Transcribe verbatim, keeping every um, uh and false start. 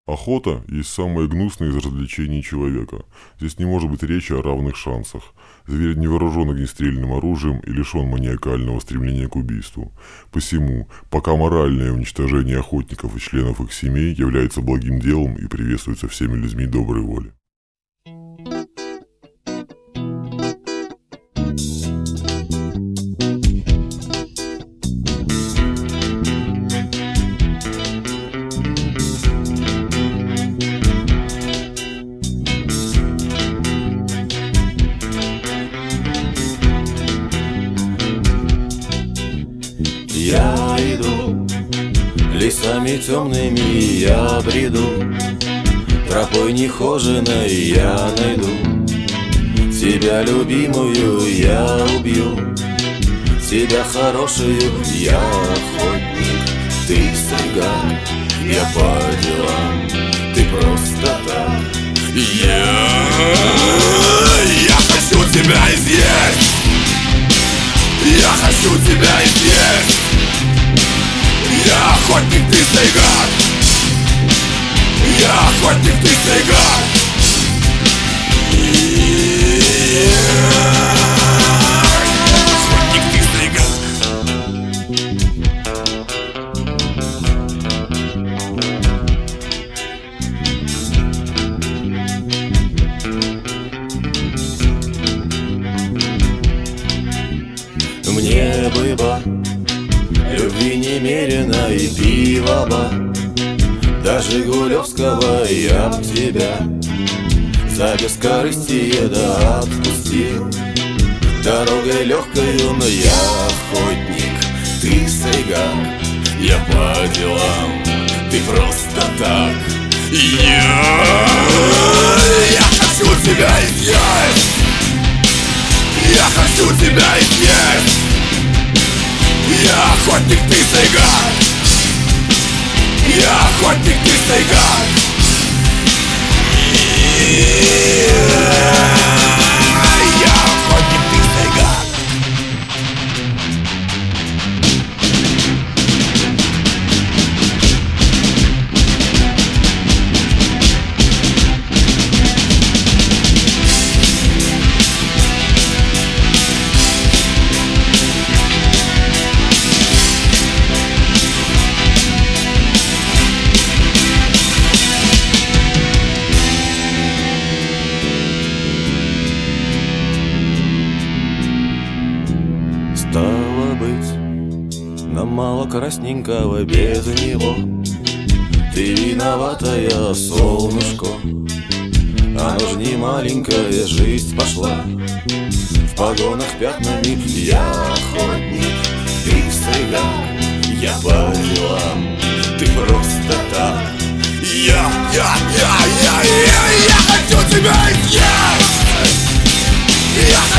Охота есть самое гнусное из развлечений человека. Здесь не может быть речи о равных шансах. Зверь не вооружен огнестрельным оружием и лишен маниакального стремления к убийству. Посему, пока моральное уничтожение охотников и членов их семей является благим делом и приветствуется всеми людьми доброй воли. Я иду лесами темными, я бреду тропой нехоженой, я найду тебя, любимую, я убью тебя, хорошую, я охотник, ты цыган, я по делам, ты просто так. Я, я хочу тебя изъесть, я хочу тебя изъесть. Я охотник, ты цыган, я охотник, ты цыган. Охотник, ты цыган. Мне бы ба любви немерено и пива ба, даже Гулевского я б тебя за бескорыстие да отпустил. Дорогой легкою, но я охотник, ты цыган, я по делам, ты просто так. Я, я хочу тебя изъесть, я хочу тебя изъесть. Я охотник, ты цыган, я охотник, ты цыган. Я охотник, ты цыган. Стало быть, нам мало красненького без него. Ты виноватая, солнышко, оно ж не маленькая жизнь пошла. В погонах пятнами я охотник, ты цыган, я по делам, ты просто так. Я, я, я, я, я, я хочу тебя изъесть. Я